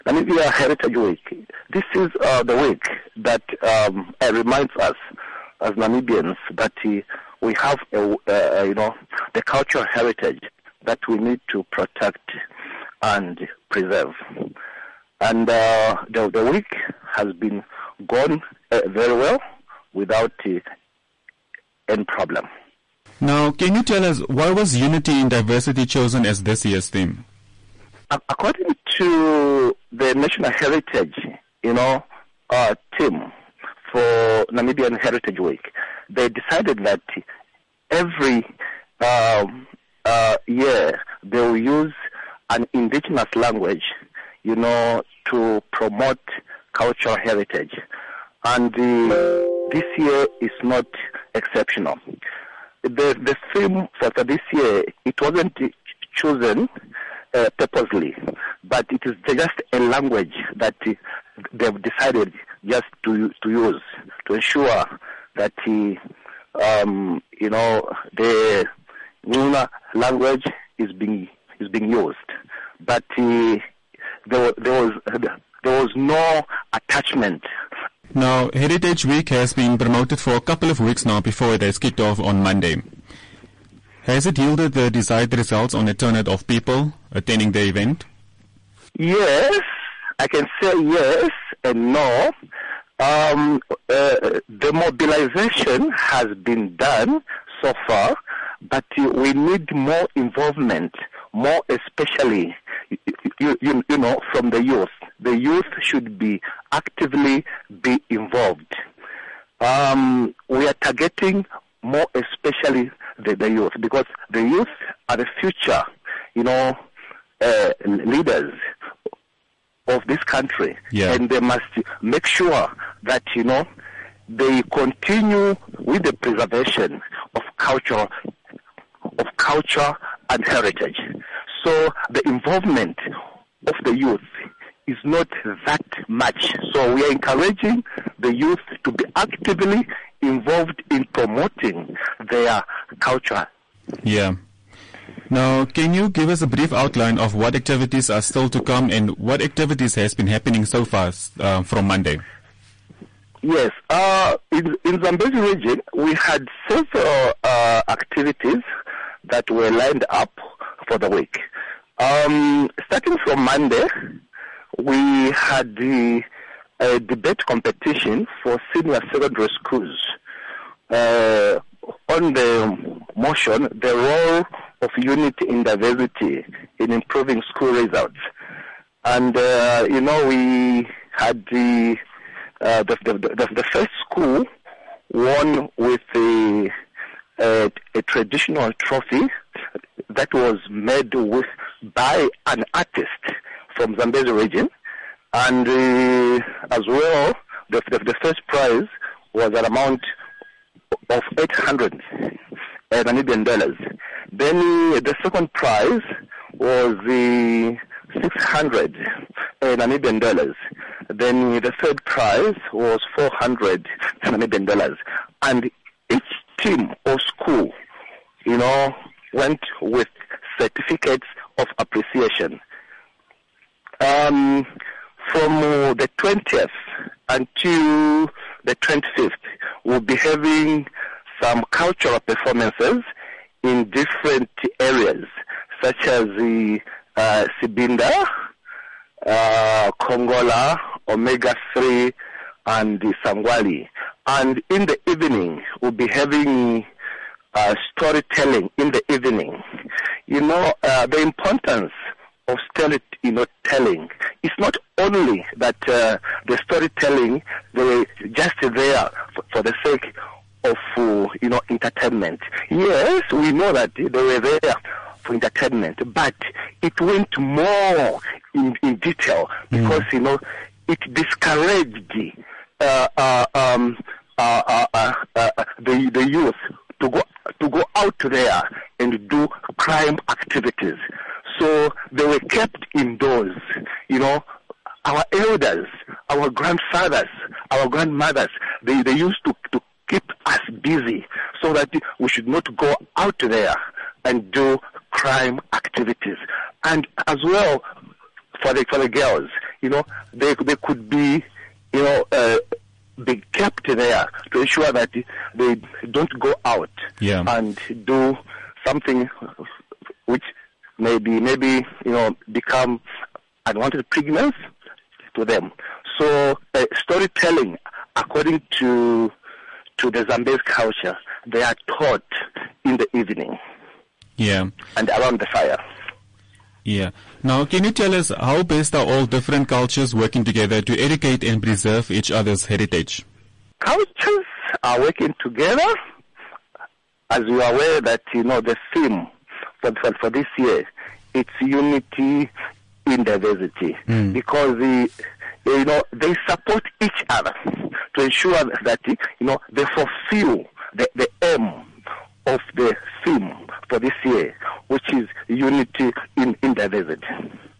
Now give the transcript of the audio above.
Namibia Heritage Week. This is the week that reminds us as Namibians that we have the cultural heritage that we need to protect and preserve. And the week has been gone very well without any problem. Now, can you tell us why was Unity in Diversity chosen as this year's theme? According to the National Heritage, team for Namibian Heritage Week, they decided that every year they will use an indigenous language, to promote cultural heritage. And this year is not exceptional. The theme for this year, it wasn't chosen purposely, but it is just a language that they've decided just to use to ensure that the Nuna language is being used. But there was no attachment. Now, Heritage Week has been promoted for a couple of weeks now before it has kicked off on Monday. Has it yielded the desired results on the turnout of people attending the event? Yes, I can say yes and no. The mobilization has been done so far, but we need more involvement, more especially, from the youth. The youth should be actively be involved. We are targeting more especially the youth, because the youth are the future, leaders of this country. Yeah. And they must make sure that, they continue with the preservation of culture and heritage. So the involvement of the youth is not that much. So we are encouraging the youth to be actively involved in promoting their culture. Yeah. Now, can you give us a brief outline of what activities are still to come and what activities has been happening so far from Monday? Yes. In Zambezi region, we had several activities that were lined up for the week. Starting from Monday, we had the debate competition for senior secondary schools. On the motion, the role of unity in diversity in improving school results. And, we had the first school won with a traditional trophy that was made by an artist from Zambezi region. And as well, the first prize was an amount of 800 Namibian dollars. Then the second prize was the 600 Namibian dollars. Then the third prize was 400 Namibian dollars. And each team or school, went with certificates of appreciation. From the 20th until the 25th, we'll be having some cultural performances in different areas, such as the Sibinda, Kongola, Omega 3, and the Sangwali. And in the evening, we'll be having storytelling in the evening. The importance of storytelling is not only that the storytelling, they were just there for the sake of, entertainment. Yes, we know that they were there for entertainment, but it went more in detail because, it discouraged the youth to go out there and do crime activities. So they were kept indoors. Our elders, our grandfathers, our grandmothers, they used to keep us busy so that we should not go out there and do crime activities. And as well, for the girls, they could be, be kept there to ensure that they don't go out and do something which maybe become unwanted pregnancy to them. So storytelling, according to the Zambezi culture, they are taught in the evening. Yeah. And around the fire. Yeah. Now, can you tell us how best are all different cultures working together to educate and preserve each other's heritage? Cultures are working together. As you are aware that, the theme for this year, it's unity in diversity. Because they support each other to ensure that, they fulfill the aim of the theme for this year, which is unity in diversity.